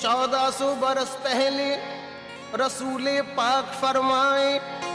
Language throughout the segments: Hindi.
1400 बरस पहले रसूले पाक फरमाए,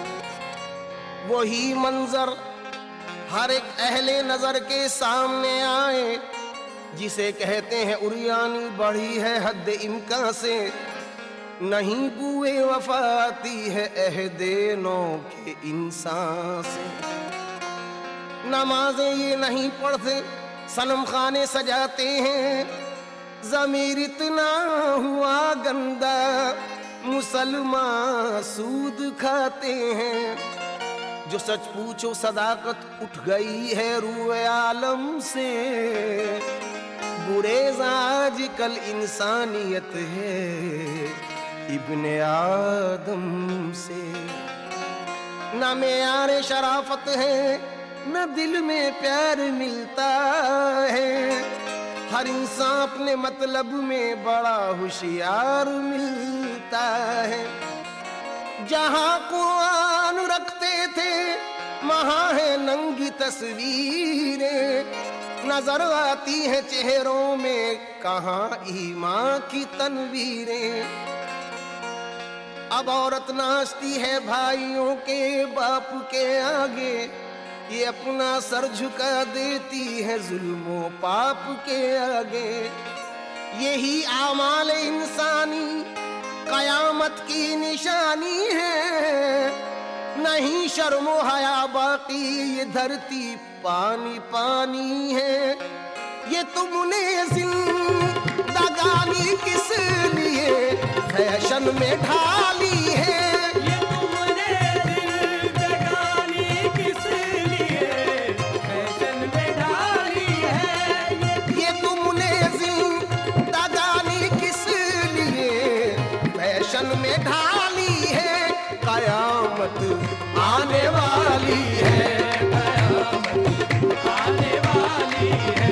वही मंजर हर एक अहले नजर के सामने आए, जिसे कहते हैं उरियानी बढ़ी है हद इम्कान से, नहीं बुए वफाती है अहदे नौ के इंसान से। नमाजें ये नहीं पढ़ते, सनम खाने सजाते हैं, ज़मीर इतना हुआ गंदा मुसलमान सूद खाते हैं। जो सच पूछो सदाकत उठ गई है रूए आलम से, गुरेज़ आजकल इंसानियत है इब्ने आदम से। न मेयार शराफत है न दिल में प्यार मिलता है, हर इंसान अपने मतलब में बड़ा होशियार मिलता है। जहाँ कुरान रखते थे वहाँ है नंगी तस्वीरें, नजर आती है चेहरों में कहाँ ईमान की तनवीरें। अब औरत नाचती है भाइयों के बाप के आगे, ये अपना सर झुका देती है जुल्मों पाप के आगे। यही आमाल इंसानी कयामत की निशानी है, नहीं शर्मो हया बाकी ये धरती पानी पानी है। ये तुमने जिंदगानी किस लिए फैशन में ढाली है, ये तुमने जिंदगानी किस लिए फैशन में ढाली है, ये तुमने जिंदगानी किस लिए फैशन में ढाली है। कयामत आने वाली है, कयामत आने वाली है,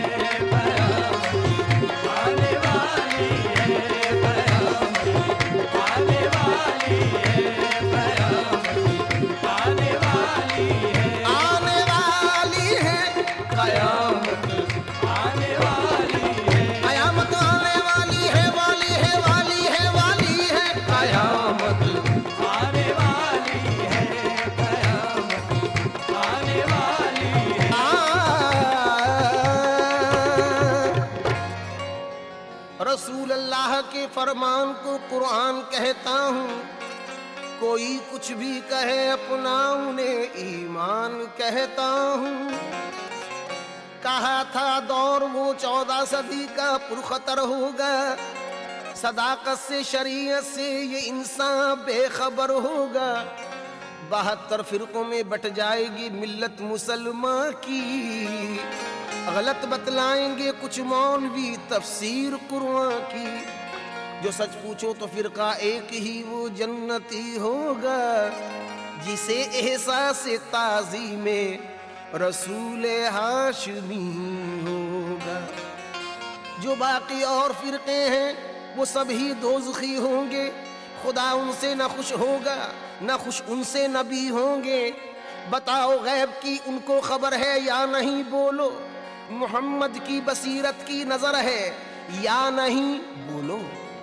कयामत आने वाली है, कयामत आने वाली है, कयामत आने वाली है, आने वाली है कयामत, आने वाली है, कयामत आने वाली है, वाली है वाली है वाली है कयामत। आने वाली है, कयामत आने वाली है। रसूल अल्लाह के फरमान को कुरान कहता हूँ, कोई कुछ भी कहे अपना उन्हें ईमान कहता हूँ। कहा था दौर वो 14 सदी का पुरखतर होगा, सदाकत से शरीयत से ये इंसान बेखबर होगा। 72 फिरकों में बट जाएगी मिल्लत मुसलमान की, गलत बतलाएंगे कुछ मौलवी तफसीर कुरान की। जो सच पूछो तो फिरका एक ही वो जन्नती होगा, जिसे एहसास ताज़ी में रसूल हाशमी होगा। जो बाकी और फिरके हैं वो सभी दोज़खी होंगे, खुदा उनसे न खुश होगा न खुश उनसे नबी होंगे। बताओ गैब की उनको खबर है या नहीं, बोलो मोहम्मद की बसीरत की नजर है या नहीं, बोलो।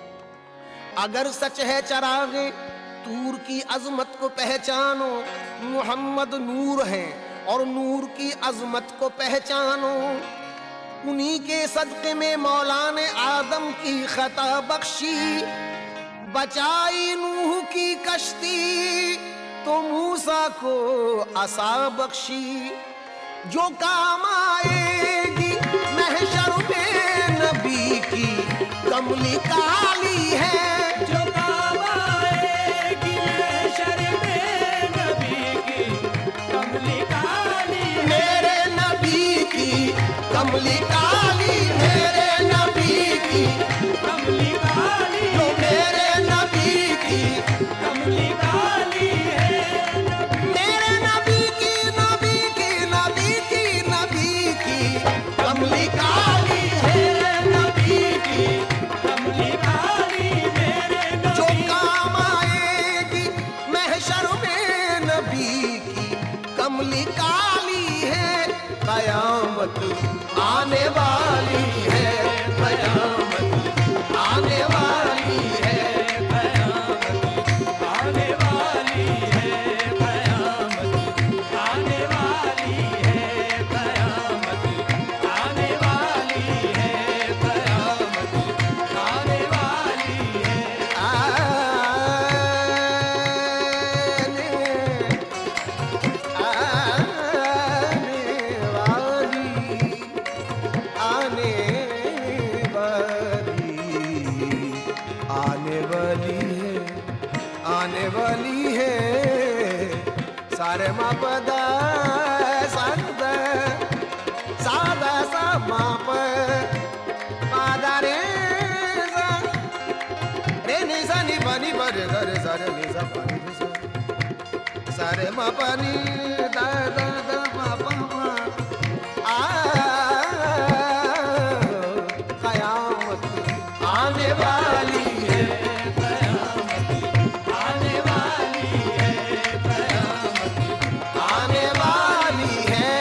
अगर सच है चरागे तूर की अजमत को पहचानो, मोहम्मद नूर है और नूर की अजमत को पहचानो। उन्हीं के सदक़े में मौला ने आदम की खता बख्शी, बचाई नूह की कश्ती तो मूसा को असा बख्शी। जो काम आएगी महशर में नबी की कमली काली है, जो काम आएगी महशर में नबी की कमली काली है, मेरे नबी की कमली काली, मेरे नबी की कमली काली, जो मेरे नबी की कमली काली है, मेरे नबी की नबी की नबी की नबी की कमली काली है, नबी की कमली काली, मेरे सारे मा पद सद सादा सा मा प पादा रे सा रे नि सा नि प नि प रे ग रे सा रे नि सा प नि सा सारे मा प नि दा दा दा मा प मा आ कयामत आने वाली है आने वाली है आने वाली है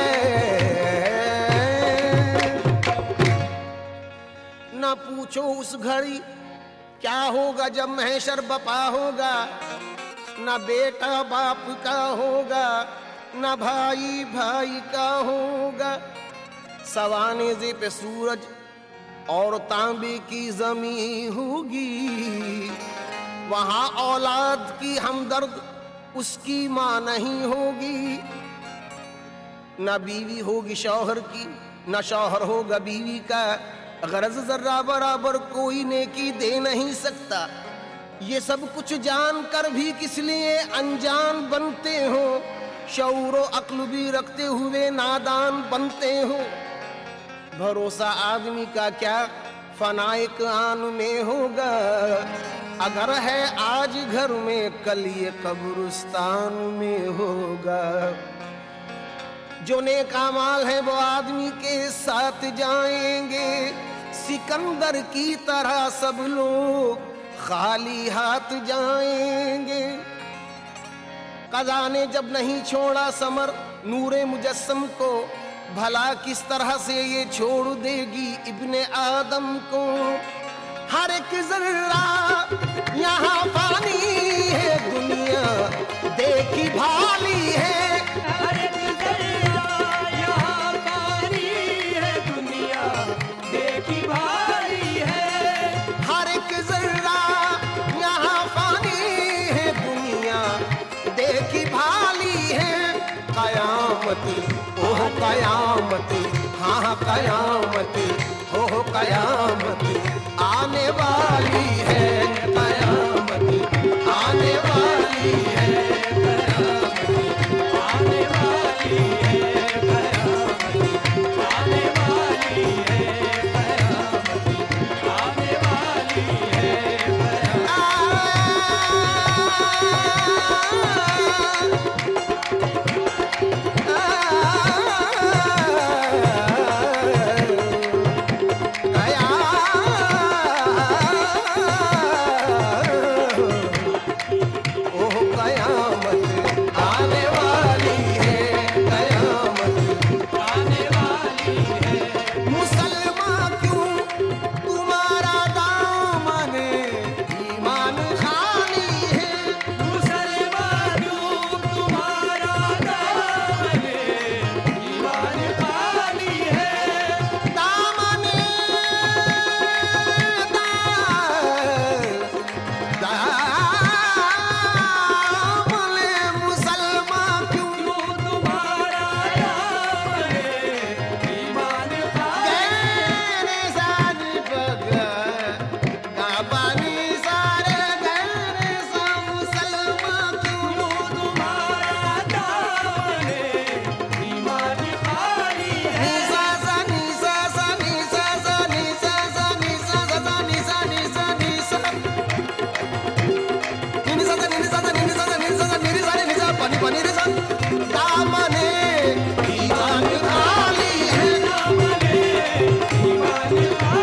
न पूछो उस घड़ी क्या होगा जब महशर बपा होगा न बेटा बाप का होगा न भाई भाई का होगा सवाने पे सूरज और तांबे की जमी होगी वहां औलाद की हमदर्द उसकी माँ नहीं होगी न बीवी होगी शौहर की न शौहर होगा बीवी का गरज जर्रा बराबर कोई नेकी दे नहीं सकता ये सब कुछ जानकर भी किस लिए अनजान बनते हो शऊरो अक्ल भी रखते हुए नादान बनते हो भरोसा आदमी का क्या फनाइक आन में होगा अगर है आज घर में कल ये कब्रिस्तान में होगा जो नेक अमाल है वो आदमी के साथ जाएंगे सिकंदर की तरह सब लोग खाली हाथ जाएंगे कज़ा ने जब नहीं छोड़ा समर नूरे मुजस्सम को भला किस तरह से ये छोड़ देगी इब्ने आदम को हर एक जर्रा यहाँ पानी है दुनिया देखी भाली है हर एक जर्रा यहाँ पानी है दुनिया देखी भारी है हर एक जर्रा यहाँ पानी है दुनिया देखी भाली है कयामत ओह कयामत हाँ कयामत हो कयामत आने वाली है कयामत आने वाली है आने वाली है कयामत आने वाली है कयामत आने वाली है दामने ईमान खाली है ईमान